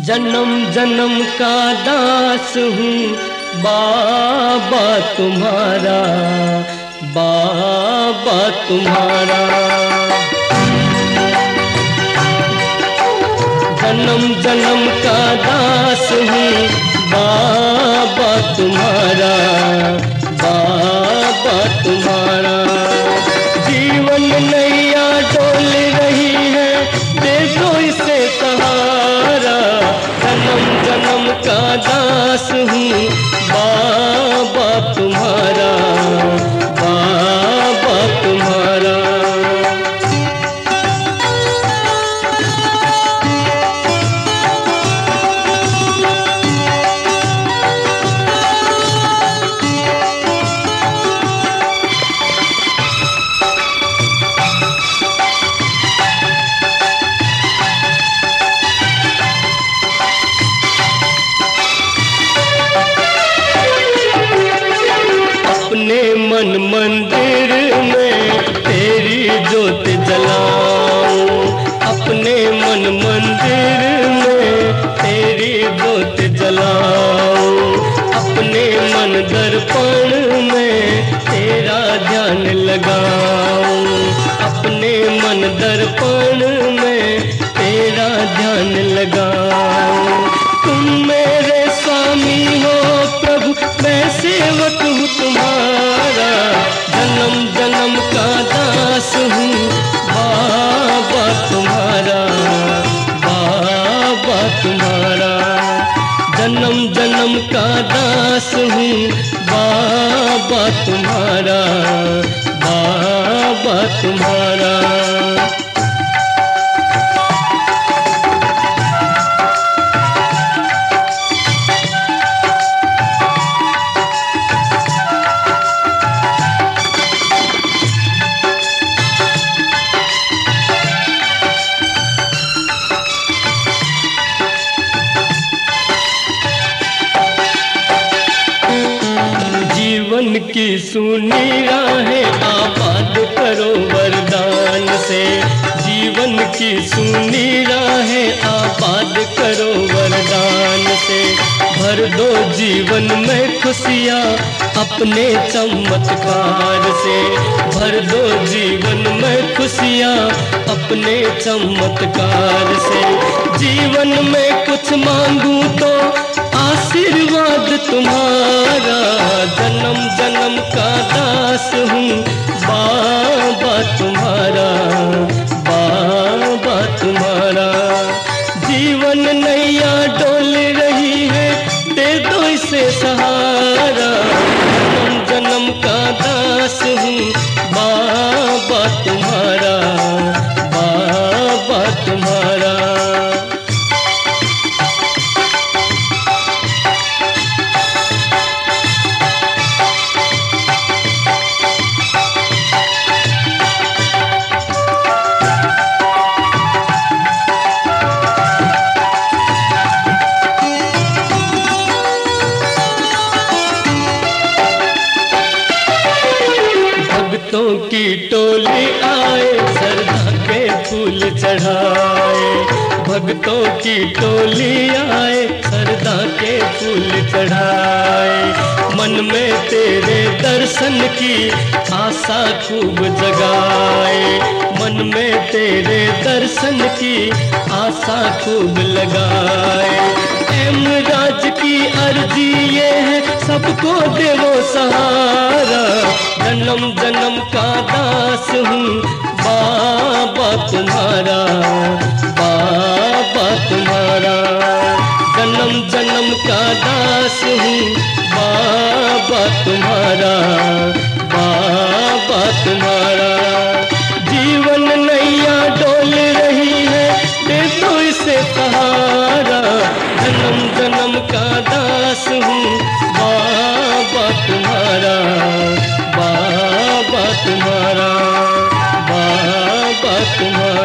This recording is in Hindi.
जन्म जन्म का दास हूँ बाबा तुम्हारा, बाबा तुम्हारा। जन्म जन्म का दास हूँ बाबा तुम्हारा, बाबा तुम्हारा। जीवन नैया डोल रही है, दे दो इसे सहारा। जन्म जन्म का दास हूँ बाबा तुम्हारा, बाबा तुम्हारा। अपने मन मंदिर में तेरी जोत जलाऊं, अपने मन मंदिर में तेरी जोत जलाऊं। अपने मन दर्पण में तेरा ध्यान लगाऊं, अपने मन दर्पण में तेरा ध्यान लगाऊं। तुम मेरे स्वामी हो प्रभु, मैं सेवक हूँ तुम्हारा। जन्म जन्म का दास हूँ बाबा तुम्हारा, बाबा तुम्हारा। जन्म जन्म का दास हूँ बाबा तुम्हारा, बाबा तुम्हारा। जीवन की सुनी राहें आबाद करो वरदान से। जीवन की सुनी राहें आबाद करो वरदान से। भर दो जीवन में खुशियाँ अपने चमत्कार से। भर दो जीवन में खुशियाँ अपने चमत्कार से। जीवन में कुछ मांगूं तो आशीर्वाद तुम्हारा। जन्म जन्म का दास हूँ बाबा तुम्हारा, बाबा तुम्हारा। जीवन नैया डोल रही है, दे दो इसे सहारा। जन्म जन्म का दास हूँ बाबा तुम्हारा, बाबा तुम्हारा। भक्तों की टोली आए, श्रद्धा के फूल चढ़ाए। भक्तों की टोली आए, श्रद्धा के फूल चढ़ाए। मन में तेरे दर्शन की आशा खूब जगाए। मन में तेरे दर्शन की आशा खूब लगाए। राज की अर्जी ये है, सबको देवो सहारा। जन्म जन्म का दास हूँ बाबा तुम्हारा, बाबा तुम्हारा। जन्म जन्म का दास हूँ बाबा तुम्हारा, बाबा तुम्हारा। जीवन नैया डोल रही है, दे दो इसे सहारा। जन्म जन्म का दास हूँ बाबा तुम्हारा, बाबा तुम्हारा, बाबा तुम्हारा।